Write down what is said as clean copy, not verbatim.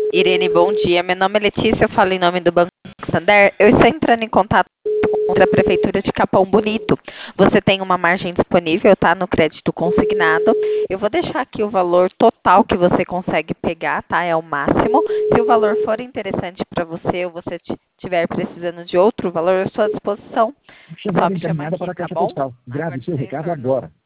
Irene, bom dia. Meu nome é Letícia, eu falo em nome do Banco Santander. Eu estou entrando em contato com a Prefeitura de Capão Bonito. Você tem uma margem disponível, tá? No crédito consignado. Eu vou deixar aqui o valor total que você consegue pegar, tá? É o máximo. Se o valor for interessante para você ou você estiver precisando de outro valor, eu estou à disposição. É só Chamada me chamar encaminhada aqui, para a tá caixa bom? postal. Grave Aguarde seu seu recado retorno. agora.